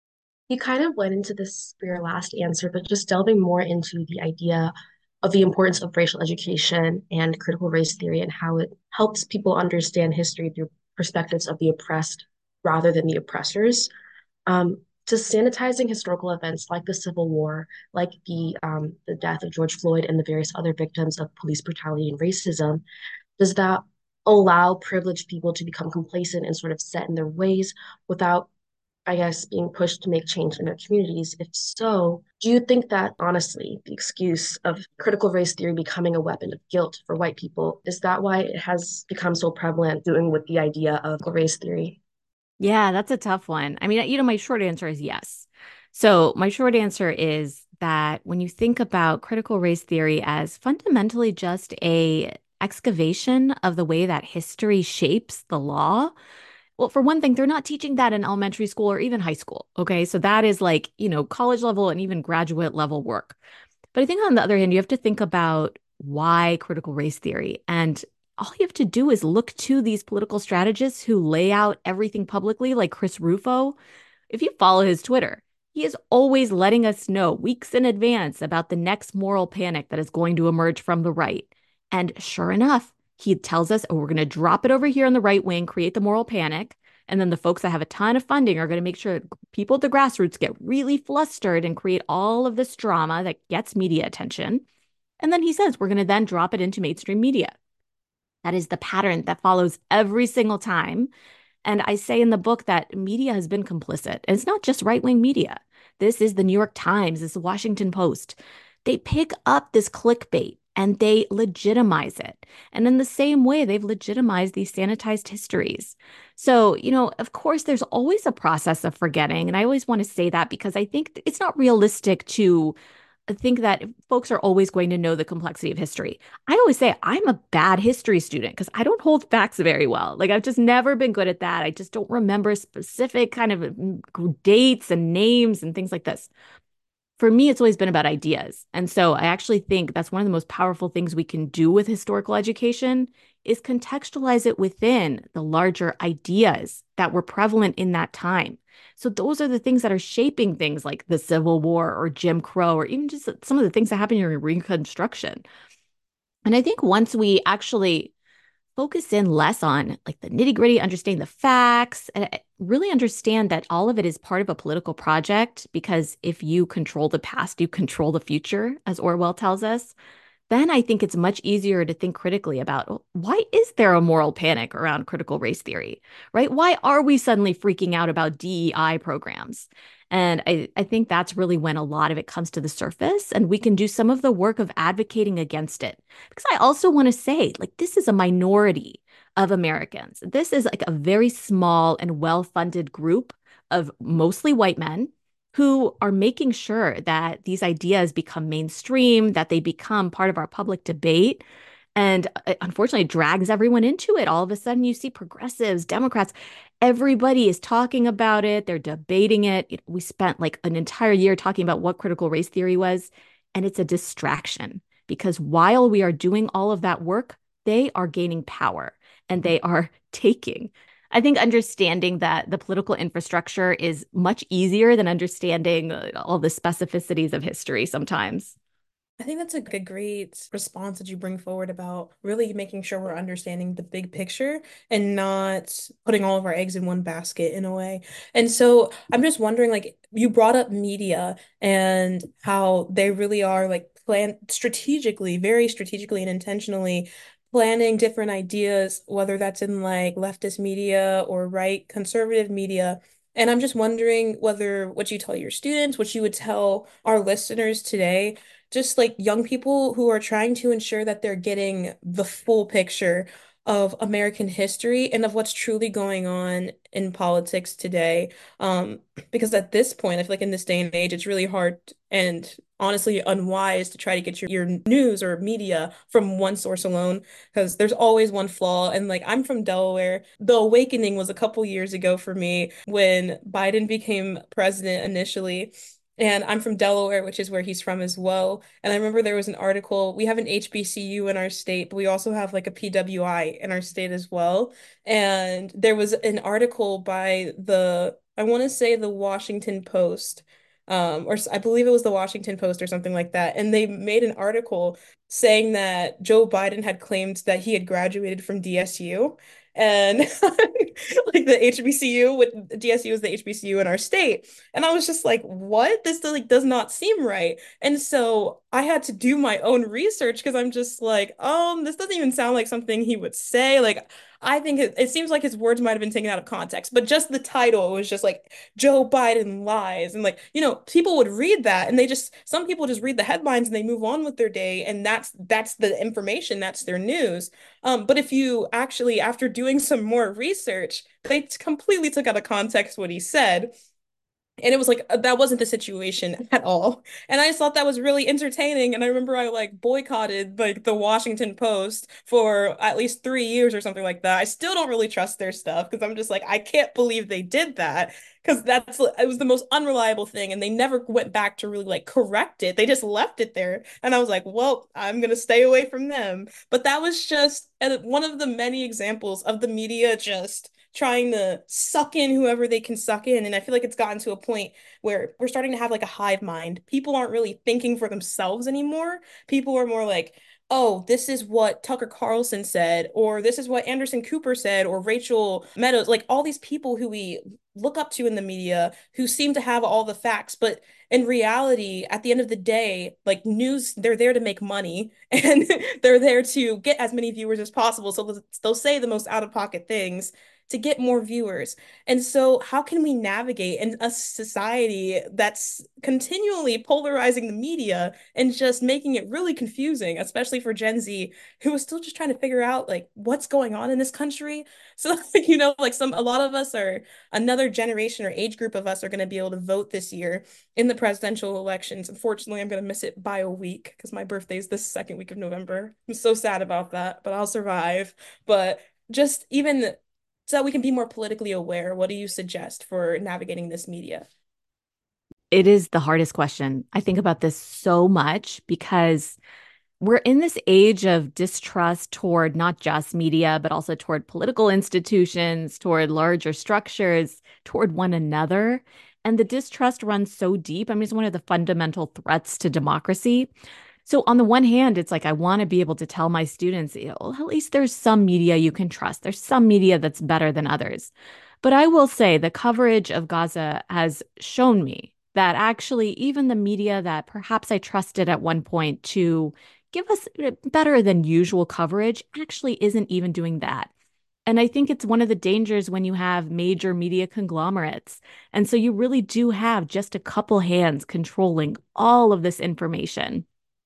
You kind of went into this for your last answer, but just delving more into the idea of the importance of racial education and critical race theory and how it helps people understand history through perspectives of the oppressed rather than the oppressors. Um, to sanitizing historical events like the Civil War, like the um, the death of George Floyd and the various other victims of police brutality and racism, does that allow privileged people to become complacent and sort of set in their ways without, I guess, being pushed to make change in their communities? If so, do you think that honestly, the excuse of critical race theory becoming a weapon of guilt for white people, is that why it has become so prevalent doing with the idea of race theory? Yeah, that's a tough one. I mean, you know, my short answer is yes. So my short answer is that when you think about critical race theory as fundamentally just a excavation of the way that history shapes the law, well, for one thing, they're not teaching that in elementary school or even high school. Okay. So that is like, you know, college level and even graduate level work. But I think on the other hand, you have to think about why critical race theory. And all you have to do is look to these political strategists who lay out everything publicly, like Chris Rufo. If you follow his Twitter, he is always letting us know weeks in advance about the next moral panic that is going to emerge from the right. And sure enough, he tells us, oh, we're going to drop it over here on the right wing, create the moral panic. And then the folks that have a ton of funding are going to make sure people at the grassroots get really flustered and create all of this drama that gets media attention. And then he says, we're going to then drop it into mainstream media. That is the pattern that follows every single time. And I say in the book that media has been complicit. And it's not just right-wing media. This is the New York Times, this is the Washington Post. They pick up this clickbait and they legitimize it. And in the same way, they've legitimized these sanitized histories. So, you know, of course, there's always a process of forgetting. And I always want to say that because I think it's not realistic to think that folks are always going to know the complexity of history. I always say I'm a bad history student because I don't hold facts very well. Like I've just never been good at that. I just don't remember specific kind of dates and names and things like this. For me, it's always been about ideas. And so I actually think that's one of the most powerful things we can do with historical education is contextualize it within the larger ideas that were prevalent in that time. So those are the things that are shaping things like the Civil War or Jim Crow, or even just some of the things that happened during Reconstruction. And I think once we actually focus in less on like the nitty gritty, understanding the facts, and really understand that all of it is part of a political project, because if you control the past, you control the future, as Orwell tells us, then I think it's much easier to think critically about, "Oh, why is there a moral panic around critical race theory, right? Why are we suddenly freaking out about D E I programs?" And I, I think that's really when a lot of it comes to the surface, and we can do some of the work of advocating against it. Because I also want to say, like, this is a minority of Americans. This is like a very small and well-funded group of mostly white men who are making sure that these ideas become mainstream, that they become part of our public debate. And uh, unfortunately, it drags everyone into it. All of a sudden, you see progressives, Democrats, everybody is talking about it. They're debating it. We spent like an entire year talking about what critical race theory was, and it's a distraction because while we are doing all of that work, they are gaining power and they are taking. I think understanding that the political infrastructure is much easier than understanding uh, all the specificities of history sometimes. I think that's a g- great response that you bring forward about really making sure we're understanding the big picture and not putting all of our eggs in one basket in a way. And so I'm just wondering, like, you brought up media and how they really are like plan strategically, very strategically and intentionally planning different ideas, whether that's in like leftist media or right conservative media. And I'm just wondering whether what you tell your students, what you would tell our listeners today, just like young people who are trying to ensure that they're getting the full picture of American history and of what's truly going on in politics today. Um, because at this point, I feel like in this day and age, it's really hard and honestly unwise to try to get your, your news or media from one source alone, because there's always one flaw. And like I'm from Delaware. The awakening was a couple years ago for me when Biden became president initially. And I'm from Delaware, which is where he's from as well. And I remember there was an article. We have an H B C U in our state, but we also have like a P W I in our state as well. And there was an article by the, I want to say the Washington Post, um, or s- I believe it was the Washington Post or something like that. And they made an article saying that Joe Biden had claimed that he had graduated from D S U. And like the H B C U with D S U is the H B C U in our state. And I was just like, what? This like does not seem right. And so I had to do my own research because I'm just like, um, this doesn't even sound like something he would say. Like, I think it, it seems like his words might have been taken out of context, but just the title was just like Joe Biden lies. And like, you know, people would read that and they just some people just read the headlines and they move on with their day. And that's that's the information, that's their news. Um, but if you actually, after doing some more research, they completely took out of context what he said. And it was like that wasn't the situation at all. And I just thought that was really entertaining. And I remember I like boycotted like the Washington Post for at least three years or something like that. I still don't really trust their stuff because I'm just like, I can't believe they did that. Because that's it was the most unreliable thing. And they never went back to really like correct it. They just left it there. And I was like, well, I'm gonna stay away from them. But that was just uh, one of the many examples of the media just trying to suck in whoever they can suck in. And I feel like it's gotten to a point where we're starting to have like a hive mind. People aren't really thinking for themselves anymore. People are more like, oh, this is what Tucker Carlson said, or this is what Anderson Cooper said, or Rachel Meadows, like all these people who we look up to in the media who seem to have all the facts. But in reality, at the end of the day, like news, they're there to make money and they're there to get as many viewers as possible. So they'll say the most out of pocket things to get more viewers. And so, how can we navigate in a society that's continually polarizing the media and just making it really confusing, especially for Gen Z, who is still just trying to figure out like what's going on in this country? So, you know, like some a lot of us are another generation or age group of us are going to be able to vote this year in the presidential elections. Unfortunately, I'm going to miss it by a week because my birthday is the second week of November. I'm so sad about that, but I'll survive. But just even so we can be more politically aware, what do you suggest for navigating this media? It is the hardest question. I think about this so much because we're in this age of distrust toward not just media, but also toward political institutions, toward larger structures, toward one another. And the distrust runs so deep. I mean, it's one of the fundamental threats to democracy. So on the one hand, it's like I want to be able to tell my students, you know, at least there's some media you can trust. There's some media that's better than others. But I will say the coverage of Gaza has shown me that actually even the media that perhaps I trusted at one point to give us better than usual coverage actually isn't even doing that. And I think it's one of the dangers when you have major media conglomerates. And so you really do have just a couple hands controlling all of this information.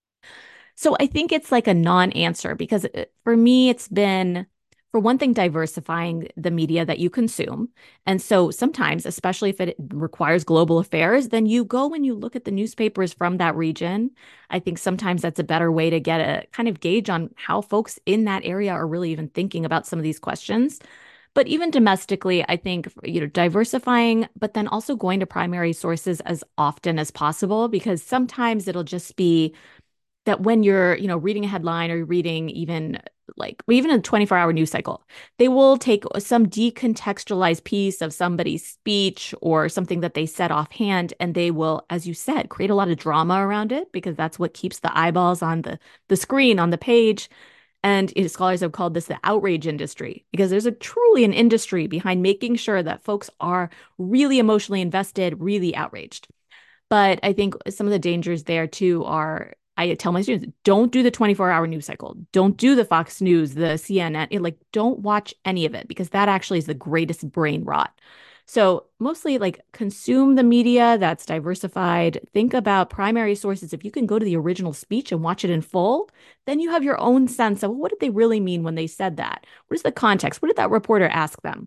So I think it's like a non-answer because for me, it's been, for one thing, diversifying the media that you consume. And so sometimes, especially if it requires global affairs, then you go and you look at the newspapers from that region. I think sometimes that's a better way to get a kind of gauge on how folks in that area are really even thinking about some of these questions. But even domestically, I think, you know, diversifying, but then also going to primary sources as often as possible, because sometimes it'll just be that when you're, you know, reading a headline or reading even like even a twenty-four hour news cycle, they will take some decontextualized piece of somebody's speech or something that they said offhand, and they will, as you said, create a lot of drama around it because that's what keeps the eyeballs on the, the screen, on the page. And it, scholars have called this the outrage industry because there's a truly an industry behind making sure that folks are really emotionally invested, really outraged. But I think some of the dangers there too are, I tell my students, don't do the twenty-four hour news cycle. Don't do the Fox News, the C N N. Like, don't watch any of it because that actually is the greatest brain rot. So mostly like consume the media that's diversified. Think about primary sources. If you can go to the original speech and watch it in full, then you have your own sense of, well, what did they really mean when they said that? What is the context? What did that reporter ask them?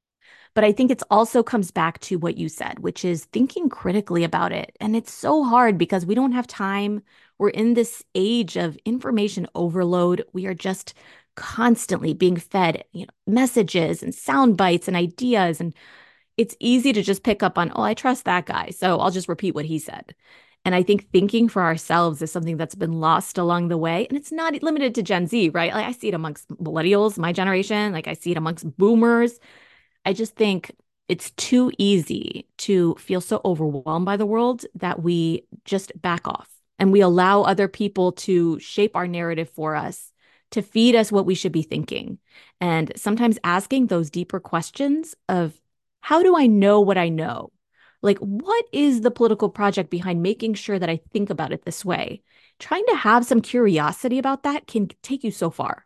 But I think it's also comes back to what you said, which is thinking critically about it. And it's so hard because we don't have time. We're in this age of information overload. We are just constantly being fed, you know, messages and sound bites and ideas. And it's easy to just pick up on, oh, I trust that guy, so I'll just repeat what he said. And I think thinking for ourselves is something that's been lost along the way. And it's not limited to Gen Z, right? Like I see it amongst millennials, my generation, like I see it amongst boomers. I just think it's too easy to feel so overwhelmed by the world that we just back off and we allow other people to shape our narrative for us, to feed us what we should be thinking. And sometimes asking those deeper questions of, how do I know what I know? Like, what is the political project behind making sure that I think about it this way? Trying to have some curiosity about that can take you so far.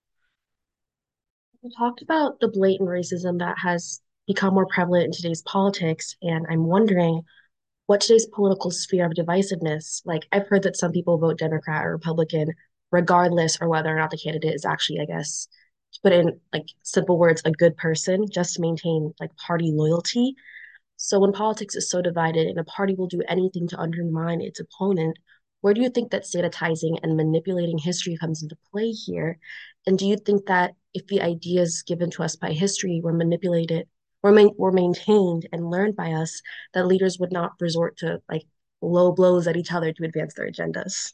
We talked about the blatant racism that has become more prevalent in today's politics, and I'm wondering what today's political sphere of divisiveness, like I've heard that some people vote Democrat or Republican, regardless or whether or not the candidate is actually, I guess, to put in like simple words, a good person, just to maintain like party loyalty. So when politics is so divided and a party will do anything to undermine its opponent, where do you think that sanitizing and manipulating history comes into play here? And do you think that if the ideas given to us by history were manipulated, were, ma- were maintained and learned by us, that leaders would not resort to like low blows at each other to advance their agendas?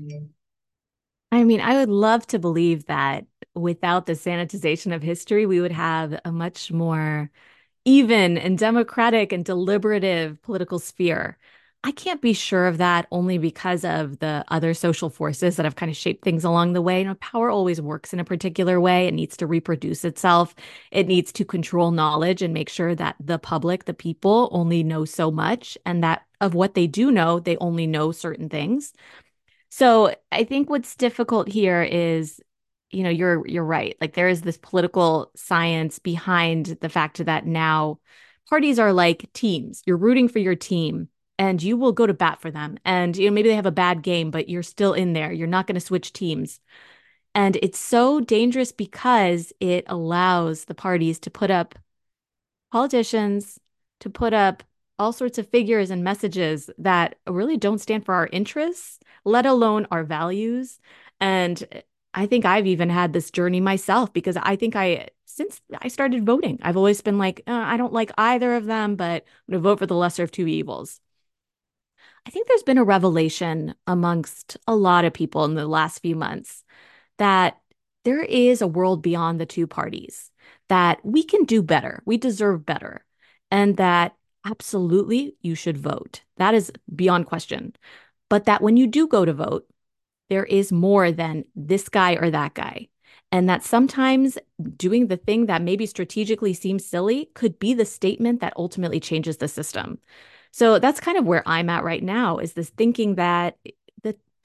I mean, I would love to believe that without the sanitization of history, we would have a much more even and democratic and deliberative political sphere. I can't be sure of that only because of the other social forces that have kind of shaped things along the way. You know, power always works in a particular way. It needs to reproduce itself. It needs to control knowledge and make sure that the public, the people, only know so much, and that of what they do know, they only know certain things. So I think what's difficult here is, you know, you're you're right. Like there is this political science behind the fact that now parties are like teams. You're rooting for your team and you will go to bat for them. And you know, maybe they have a bad game, but you're still in there. You're not going to switch teams. And it's so dangerous because it allows the parties to put up politicians, to put up all sorts of figures and messages that really don't stand for our interests, let alone our values. And I think I've even had this journey myself because I think I, since I started voting, I've always been like, uh, I don't like either of them, but I'm going to vote for the lesser of two evils. I think there's been a revelation amongst a lot of people in the last few months that there is a world beyond the two parties, that we can do better, we deserve better, and that absolutely you should vote. That is beyond question. But that when you do go to vote, there is more than this guy or that guy. And that sometimes doing the thing that maybe strategically seems silly could be the statement that ultimately changes the system. So that's kind of where I'm at right now, is this thinking that the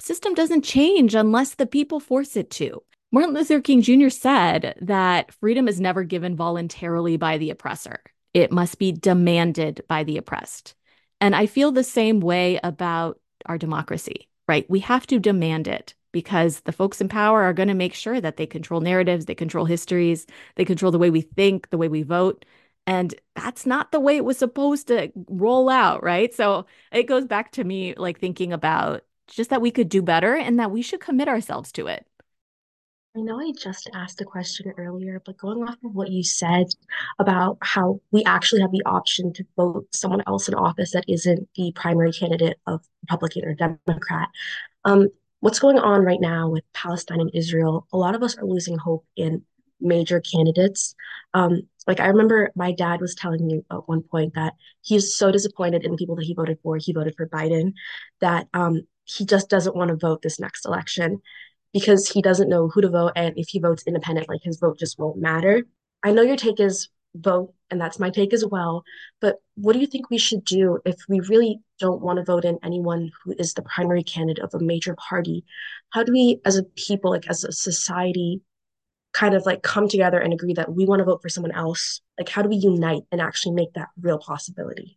system doesn't change unless the people force it to. Martin Luther King Junior said that freedom is never given voluntarily by the oppressor. It must be demanded by the oppressed. And I feel the same way about our democracy, right? We have to demand it because the folks in power are going to make sure that they control narratives, they control histories, they control the way we think, the way we vote. And that's not the way it was supposed to roll out, right? So it goes back to me like thinking about just that we could do better and that we should commit ourselves to it. I know I just asked a question earlier, but going off of what you said about how we actually have the option to vote someone else in office that isn't the primary candidate of Republican or Democrat, um, what's going on right now with Palestine and Israel, a lot of us are losing hope in major candidates. Um, like I remember my dad was telling me at one point that he's so disappointed in the people that he voted for. He voted for Biden, that um, he just doesn't want to vote this next election because he doesn't know who to vote. And if he votes independent, like his vote just won't matter. I know your take is vote, and that's my take as well. But what do you think we should do if we really don't want to vote in anyone who is the primary candidate of a major party? How do we, as a people, like as a society, kind of like come together and agree that we want to vote for someone else? Like, how do we unite and actually make that real possibility?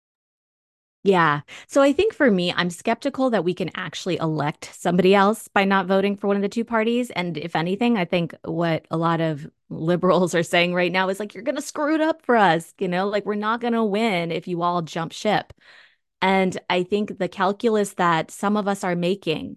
Yeah. So I think for me, I'm skeptical that we can actually elect somebody else by not voting for one of the two parties. And if anything, I think what a lot of liberals are saying right now is like, you're going to screw it up for us. You know, like we're not going to win if you all jump ship. And I think the calculus that some of us are making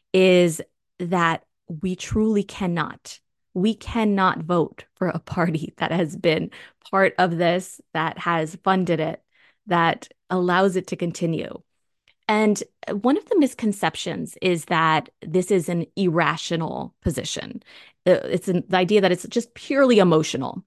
is that we truly cannot. We cannot vote for a party that has been part of this, that has funded it, that allows it to continue. And one of the misconceptions is that this is an irrational position. It's an, the idea that it's just purely emotional.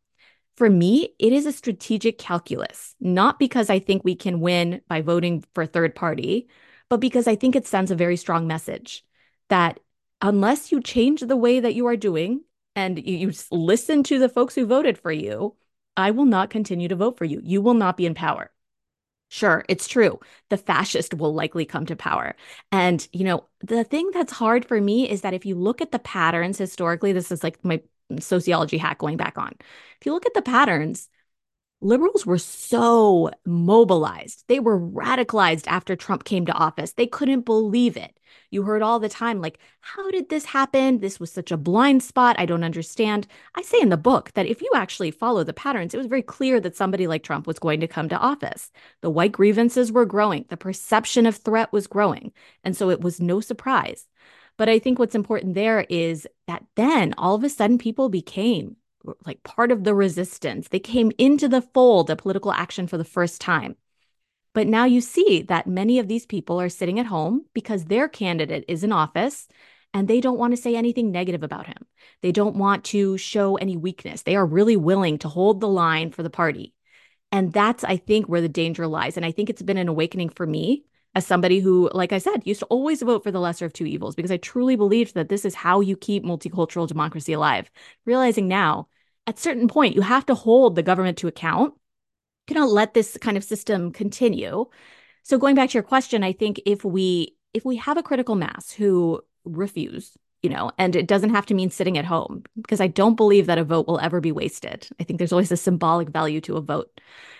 For me, it is a strategic calculus, not because I think we can win by voting for a third party, but because I think it sends a very strong message that unless you change the way that you are doing and you, you listen to the folks who voted for you, I will not continue to vote for you. You will not be in power. Sure, it's true. The fascist will likely come to power. And, you know, the thing that's hard for me is that if you look at the patterns historically, this is like my sociology hat going back on. If you look at the patterns, liberals were so mobilized. They were radicalized after Trump came to office. They couldn't believe it. You heard all the time, like, how did this happen? This was such a blind spot. I don't understand. I say in the book that if you actually follow the patterns, it was very clear that somebody like Trump was going to come to office. The white grievances were growing. The perception of threat was growing. And so it was no surprise. But I think what's important there is that then all of a sudden people became like part of the resistance. They came into the fold of political action for the first time. But now you see that many of these people are sitting at home because their candidate is in office and they don't want to say anything negative about him. They don't want to show any weakness. They are really willing to hold the line for the party. And that's, I think, where the danger lies. And I think it's been an awakening for me as somebody who, like I said, used to always vote for the lesser of two evils because I truly believed that this is how you keep multicultural democracy alive. Realizing now, at a certain point, you have to hold the government to account. You cannot let this kind of system continue. So going back to your question, I think if we if we have a critical mass who refuse, you know, and it doesn't have to mean sitting at home, because I don't believe that a vote will ever be wasted. I think there's always a symbolic value to a vote.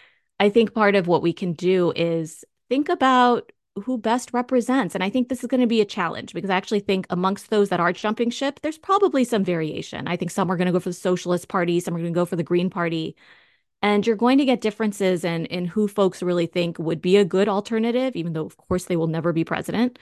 I think part of what we can do is think about who best represents. And I think this is going to be a challenge because I actually think amongst those that are jumping ship, there's probably some variation. I think some are going to go for the Socialist Party, some are going to go for the Green Party. And you're going to get differences in, in who folks really think would be a good alternative, even though, of course, they will never be president.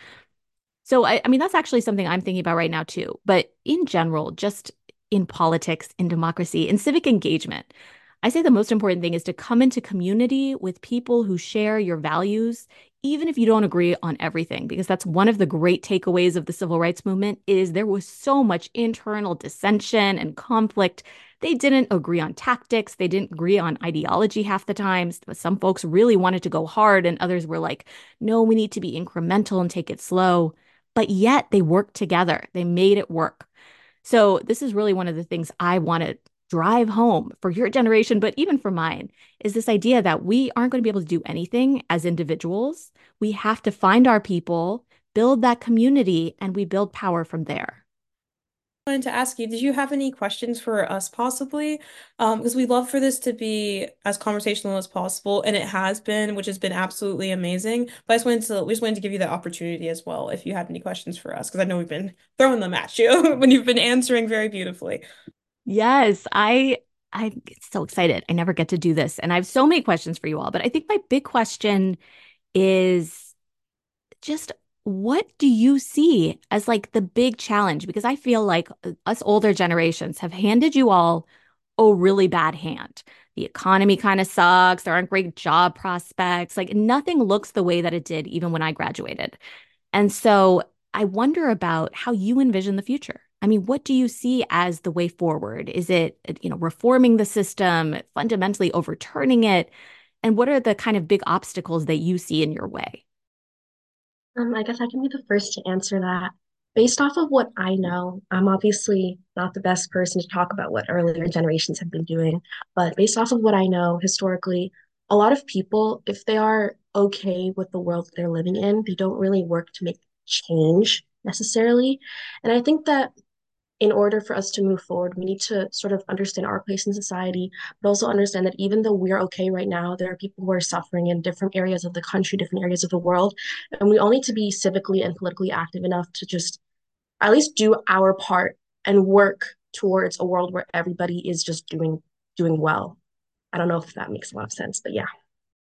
So, I, I mean, that's actually something I'm thinking about right now, too. But in general, just in politics, in democracy, in civic engagement, I say the most important thing is to come into community with people who share your values, even if you don't agree on everything, because that's one of the great takeaways of the civil rights movement is there was so much internal dissension and conflict. They didn't agree on tactics. They didn't agree on ideology half the times. Some folks really wanted to go hard and others were like, no, we need to be incremental and take it slow. But yet they worked together. They made it work. So this is really one of the things I want to drive home for your generation, but even for mine, is this idea that we aren't going to be able to do anything as individuals. We have to find our people, build that community and we build power from there. I wanted to ask you, did you have any questions for us possibly? Um, because we'd love for this to be as conversational as possible, and it has been, which has been absolutely amazing. But I just wanted to, we just wanted to give you that opportunity as well, if you had any questions for us, because I know we've been throwing them at you when you've been answering very beautifully. Yes, I I'm so excited. I never get to do this. And I have so many questions for you all, but I think my big question is just what do you see as like the big challenge? Because I feel like uh, us older generations have handed you all a really bad hand. The economy kind of sucks. There aren't great job prospects. Like nothing looks the way that it did even when I graduated. And so I wonder about how you envision the future. I mean, what do you see as the way forward? Is it, you know, reforming the system, fundamentally overturning it? And what are the kind of big obstacles that you see in your way? Um, I guess I can be the first to answer that. Based off of what I know, I'm obviously not the best person to talk about what earlier generations have been doing, but based off of what I know historically, a lot of people, if they are okay with the world that they're living in, they don't really work to make change necessarily. And I think that in order for us to move forward, we need to sort of understand our place in society, but also understand that even though we're okay right now, there are people who are suffering in different areas of the country, different areas of the world. And we all need to be civically and politically active enough to just at least do our part and work towards a world where everybody is just doing doing well. I don't know if that makes a lot of sense, but yeah.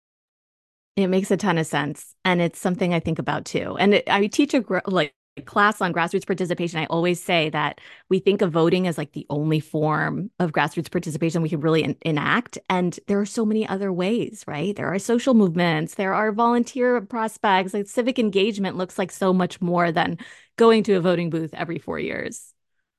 It makes a ton of sense. And it's something I think about too. And it, I teach a gr- like class on grassroots participation. I always say that we think of voting as like the only form of grassroots participation we can really en- enact. And there are so many other ways, right? There are social movements, there are volunteer prospects, like civic engagement looks like so much more than going to a voting booth every four years.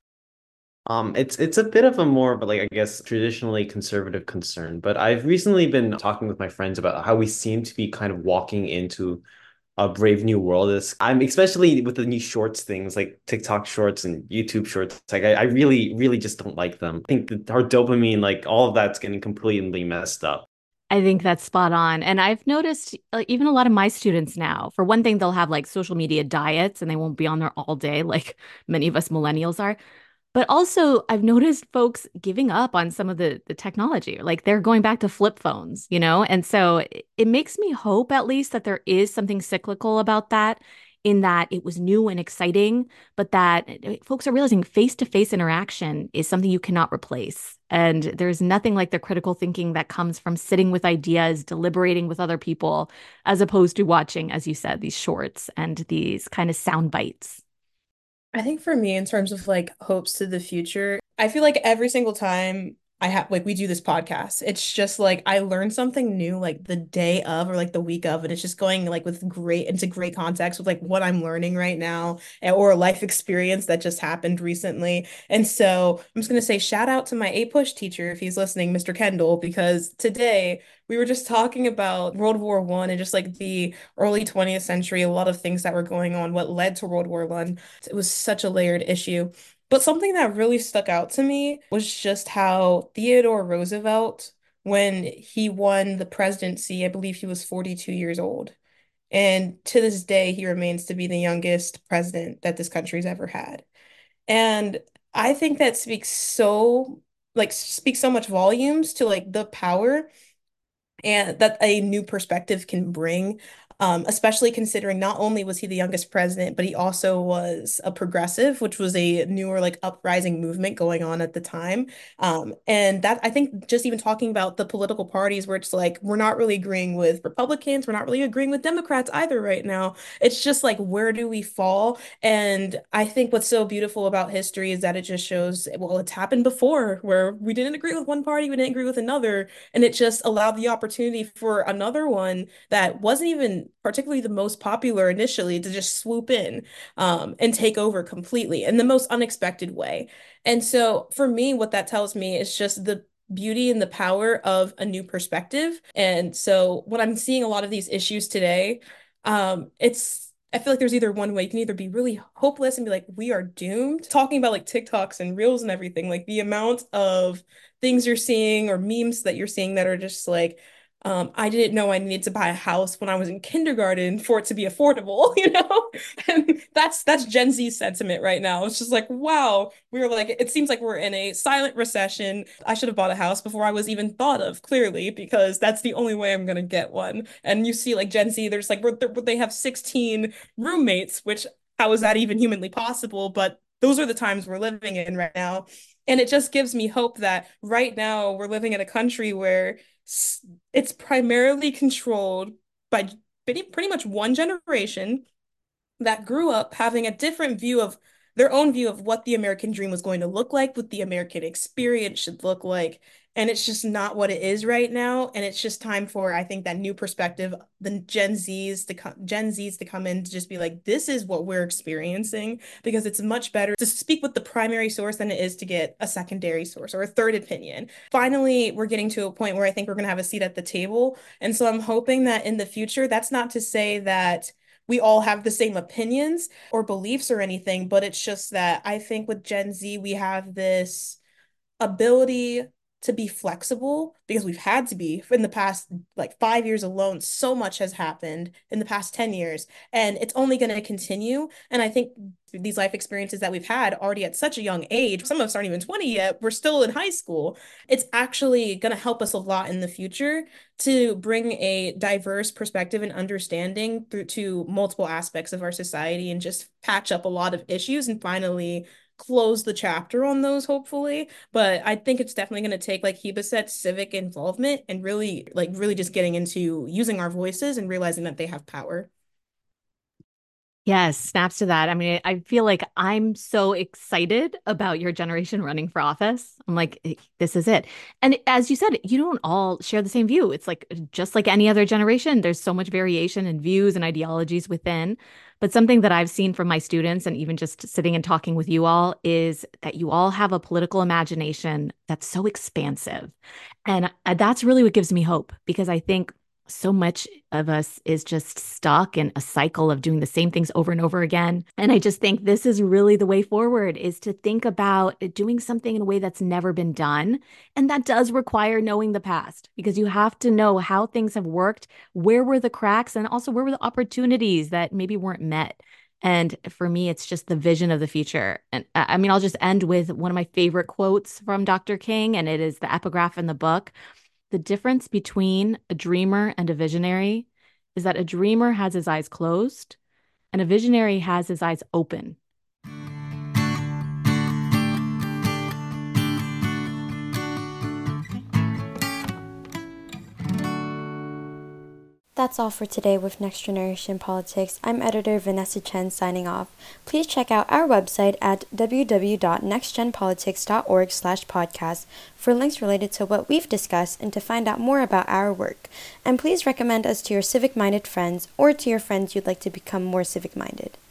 Um, it's it's a bit of a more of a, like I guess traditionally conservative concern, but I've recently been talking with my friends about how we seem to be kind of walking into a brave new world. Is I'm especially with the new shorts things like TikTok shorts and YouTube shorts. Like I, I really, really just don't like them. I think that our dopamine, like all of that's getting completely messed up. I think that's spot on. And I've noticed uh, even a lot of my students now, for one thing, they'll have like social media diets and they won't be on there all day like many of us millennials are. But also, I've noticed folks giving up on some of the the technology. Like they're going back to flip phones, you know? And so it, it makes me hope at least that there is something cyclical about that, in that it was new and exciting, but that uh, folks are realizing face-to-face interaction is something you cannot replace. And there's nothing like the critical thinking that comes from sitting with ideas, deliberating with other people, as opposed to watching, as you said, these shorts and these kind of sound bites. I think for me, in terms of like hopes to the future, I feel like every single time I have like we do this podcast, it's just like I learn something new like the day of or like the week of, and it's just going like with great into great context with like what I'm learning right now and- or a life experience that just happened recently. And so I'm just gonna say shout out to my A Push teacher if he's listening, mister Kendall, because today we were just talking about World War One and just like the early twentieth century, a lot of things that were going on, what led to World War One. It was such a layered issue. But something that really stuck out to me was just how Theodore Roosevelt, when he won the presidency, I believe he was forty-two years old. And to this day, he remains to be the youngest president that this country's ever had. And I think that speaks so, like, speaks so much volumes to like the power and that a new perspective can bring, um, especially considering not only was he the youngest president, but he also was a progressive, which was a newer like uprising movement going on at the time. Um, and that I think just even talking about the political parties where it's like we're not really agreeing with Republicans, we're not really agreeing with Democrats either right now. It's just like where do we fall? And I think what's so beautiful about history is that it just shows, well, it's happened before where we didn't agree with one party, we didn't agree with another, and it just allowed the opportunity for another one that wasn't even particularly the most popular initially to just swoop in um, and take over completely in the most unexpected way. And so for me, what that tells me is just the beauty and the power of a new perspective. And so when I'm seeing a lot of these issues today, um, it's I feel like there's either one way. You can either be really hopeless and be like, we are doomed. Talking about like TikToks and Reels and everything, like the amount of things you're seeing or memes that you're seeing that are just like, Um, I didn't know I needed to buy a house when I was in kindergarten for it to be affordable, you know? And that's that's Gen Z sentiment right now. It's just like, wow, we were like, it seems like we're in a silent recession. I should have bought a house before I was even thought of, clearly, because that's the only way I'm gonna get one. And you see like Gen Z, there's like we're, they have sixteen roommates, which how is that even humanly possible? But those are the times we're living in right now. And it just gives me hope that right now we're living in a country where it's primarily controlled by pretty, pretty much one generation that grew up having a different view of their own view of what the American dream was going to look like, what the American experience should look like. And it's just not what it is right now. And it's just time for, I think, that new perspective, the Gen Zs to come, Gen Zs to come in to just be like, this is what we're experiencing, because it's much better to speak with the primary source than it is to get a secondary source or a third opinion. Finally, we're getting to a point where I think we're going to have a seat at the table. And so I'm hoping that in the future, that's not to say that we all have the same opinions or beliefs or anything, but it's just that I think with Gen Z, we have this ability to be flexible because we've had to be in the past like five years alone. So much has happened in the past ten years, and it's only going to continue. And I think these life experiences that we've had already at such a young age, some of us aren't even twenty yet, we're still in high school. It's actually going to help us a lot in the future to bring a diverse perspective and understanding through to multiple aspects of our society and just patch up a lot of issues and finally close the chapter on those, hopefully. But I think it's definitely going to take, like Hiba said, civic involvement and really like really just getting into using our voices and realizing that they have power. Yes, snaps to that. I mean, I feel like I'm so excited about your generation running for office. I'm like, "Eh, this is it." And as you said, you don't all share the same view. It's like just like any other generation, there's so much variation in views and ideologies within. But something that I've seen from my students and even just sitting and talking with you all is that you all have a political imagination that's so expansive. And uh, that's really what gives me hope, because I think so much of us is just stuck in a cycle of doing the same things over and over again. And I just think this is really the way forward, is to think about doing something in a way that's never been done. And that does require knowing the past, because you have to know how things have worked, where were the cracks, and also where were the opportunities that maybe weren't met. And for me, it's just the vision of the future. And uh, I mean, I'll just end with one of my favorite quotes from Doctor King, and it is the epigraph in the book. The difference between a dreamer and a visionary is that a dreamer has his eyes closed and a visionary has his eyes open. That's all for today with Next Generation Politics. I'm editor Vanessa Chen signing off. Please check out our website at w w w dot next gen politics dot org slash podcast for links related to what we've discussed and to find out more about our work. And please recommend us to your civic-minded friends or to your friends you'd like to become more civic-minded.